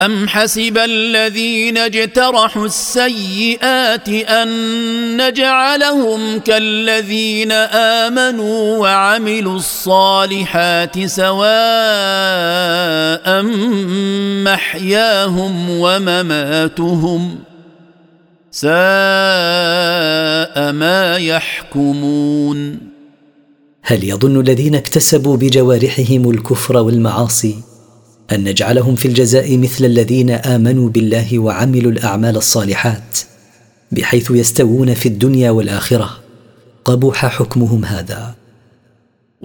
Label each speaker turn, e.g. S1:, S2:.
S1: أم حسب الذين اجترحوا السيئات أن نجعلهم كالذين آمنوا وعملوا الصالحات سواء محياهم ومماتهم ساء ما يحكمون.
S2: هل يظن الذين اكتسبوا بجوارحهم الكفر والمعاصي أن نجعلهم في الجزاء مثل الذين آمنوا بالله وعملوا الأعمال الصالحات بحيث يستوون في الدنيا والآخرة؟ قبح حكمهم هذا.